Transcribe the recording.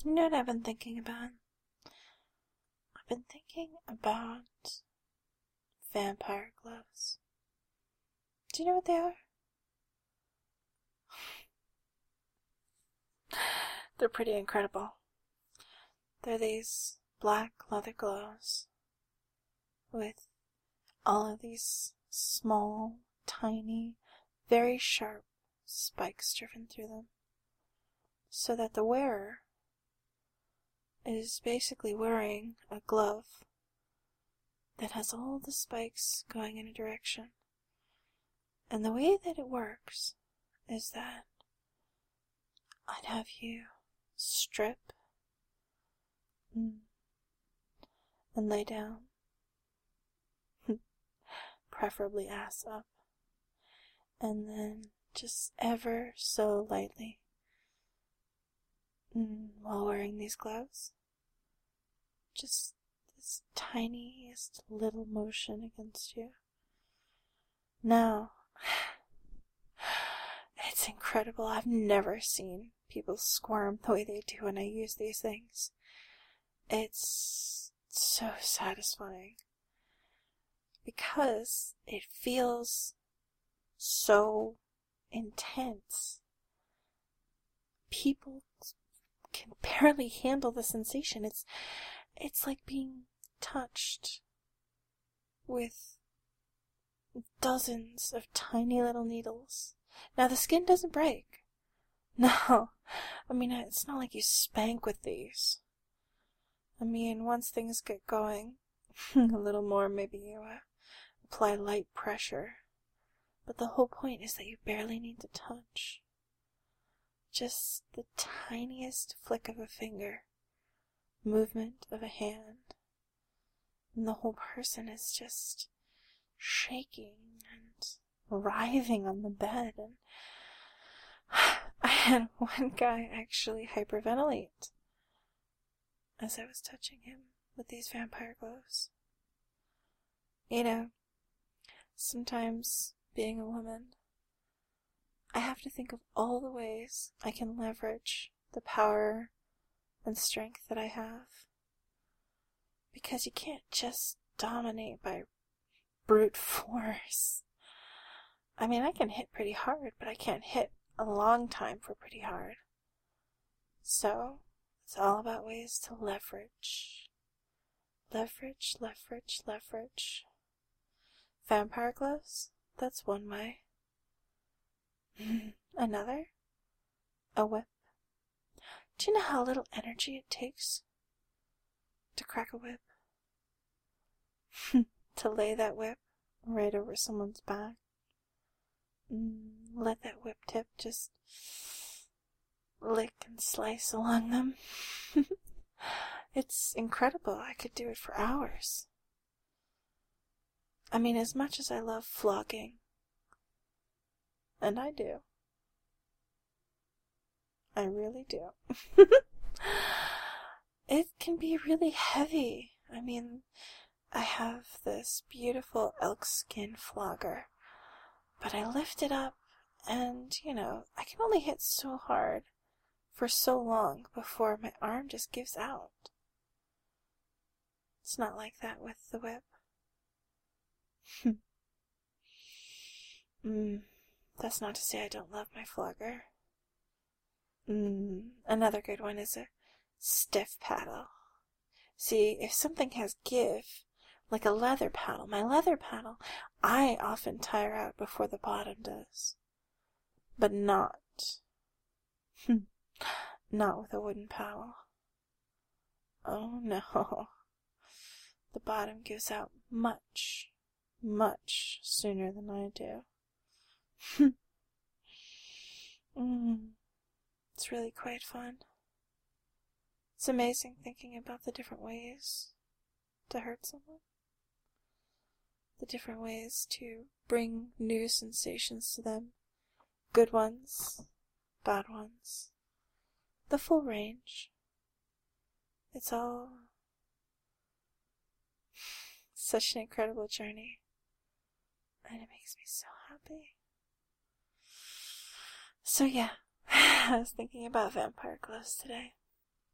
You know what I've been thinking about? I've been thinking about vampire gloves. Do you know what they are? They're pretty incredible. They're these black leather gloves with all of these small, tiny, very sharp spikes driven through them, so that the wearer is basically wearing a glove that has all the spikes going in a direction. And the way that it works is that I'd have you strip and lay down, preferably ass up, and then just ever so lightly, while wearing these gloves, just this tiniest little motion against you. Now, it's incredible. I've never seen people squirm the way they do when I use these things. It's so satisfying because it feels so intense. People can barely handle the sensation. It's like being touched with dozens of tiny little needles. Now, the skin doesn't break. No. I mean, it's not like you spank with these. I mean, once things get going, a little more, maybe you apply light pressure. But the whole point is that you barely need to touch. Just the tiniest flick of a finger, movement of a hand, and the whole person is just shaking and writhing on the bed. And I had one guy actually hyperventilate as I was touching him with these vampire gloves. You know, sometimes being a woman, I have to think of all the ways I can leverage the power and strength that I have. Because you can't just dominate by brute force. I mean, I can hit pretty hard, but I can't hit a long time for pretty hard. So, it's all about ways to leverage. Leverage, leverage, leverage. Vampire gloves? That's one way. Another? A whip. Do you know how little energy it takes to crack a whip? To lay that whip right over someone's back. Let that whip tip just lick and slice along them. It's incredible. I could do it for hours. I mean, as much as I love flogging, and I do. I really do. It can be really heavy. I mean, I have this beautiful elk skin flogger, but I lift it up and, I can only hit so hard for so long before my arm just gives out. It's not like that with the whip. That's not to say I don't love my flogger. Another good one is a stiff paddle. See, if something has give, like a leather paddle, my leather paddle, I often tire out before the bottom does. But not with a wooden paddle. Oh no. The bottom gives out much, much sooner than I do. It's really quite fun. It's amazing thinking about the different ways to hurt someone. The different ways to bring new sensations to them. Good ones, bad ones. The full range. It's all such an incredible journey. And it makes me so happy. So yeah, I was thinking about vampire gloves today.